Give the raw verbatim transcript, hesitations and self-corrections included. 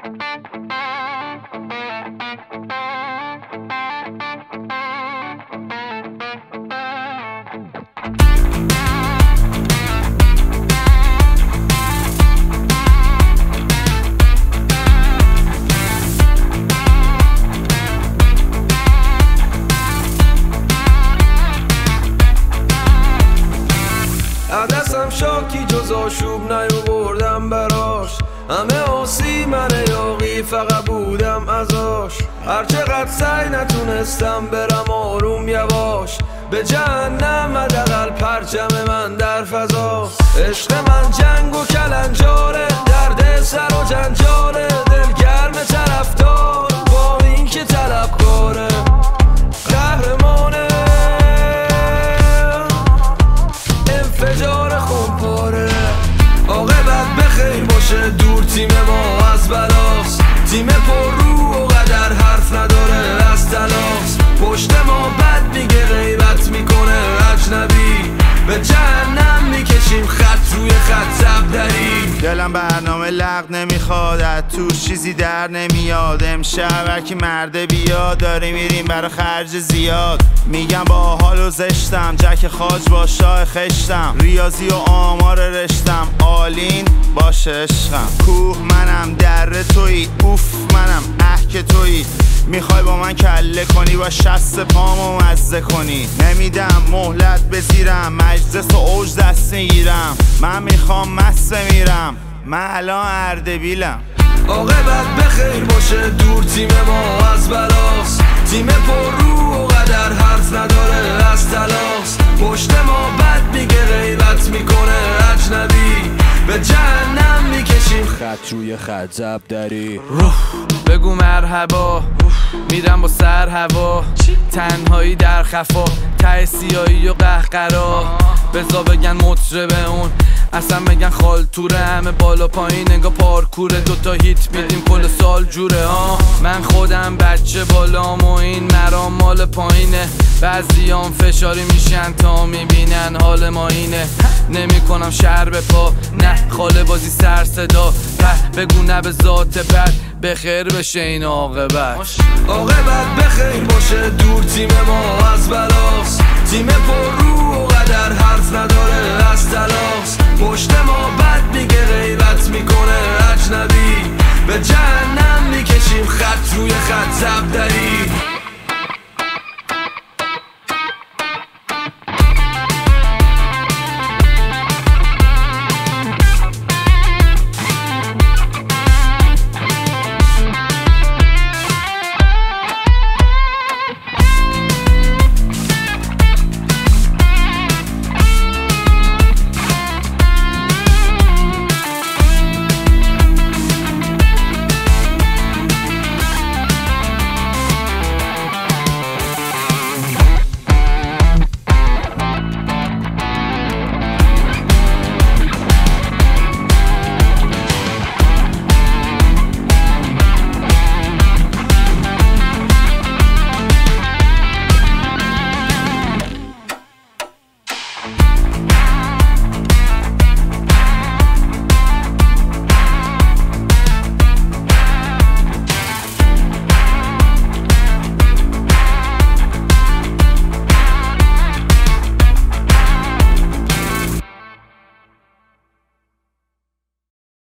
عدسم شاکی جز آشوب نیاوردم براش، همه آسی من یاقی فقط بودم ازاش. هرچقدر سعی نتونستم برم آروم یواش، به جهنم حداقل پرچم من در فضاست. عشق من جنگ و کلنجاره، درد سر و جنجاله، دلگرم طرفدار با این که طلبکاره. قهرمانه انفجار خونپاره، عاقبت بخیر باشه دور تیم ما از بلاست. تیم پر رو و قدر حرف نداره از تلاست، پشت ما بد میگه غیبت میکنه اجنبی، به جهنم میکشیم خط روی خط زبدری. دلم برنامه لغ نمیخواد، از توش چیزی در نمیاد. امشب هرکی مرده بیاد، داری میریم برا خرج زیاد. میگم با حال و زشتم، جک خاج با شاه خشتم. ریاضی و آمار رشتم، آلین باشه عشقم. کوه منم در تویی، اوف منم اه که تویی. میخوای با من کله کنی و شست پامو مزه کنی. نمیدم مهلت بزیرم، مجلس و اوج دست میگیرم. من میخوام مست میرم، من الان اردبیلم. عاقبت بخیر باشه دور تیم ما از بلاست. تیم پر رو و قدر حرف نداره از تلاست، پشت ما بد میگه غیبت میکنه اجنبی، به جهنم میکشیم خط روی خط زبدری. بگو مرحبا، میرم با سر هوا. تنهایی در خفا، ته سیایی و قهقرا. بزا بگن مطربه اون، اصلا بگن خالتوره. همه بالا پایین انگا پارکوره، دوتا هیت میدیم کل سال جوره ها. من خودم بچه بالام و این مرام مال پایینه. بعضیام فشاری میشن تا میبینن حال ما اینه. نمی کنم شهر به پا، نه خاله بازی سر صدا. بگو نه به ذات بد، بخیر بشه این عاقبت. عاقبت بخیر باشه دور تیم ما از بلاست. تیم پر رو و قدر حرف نداره از تلاست،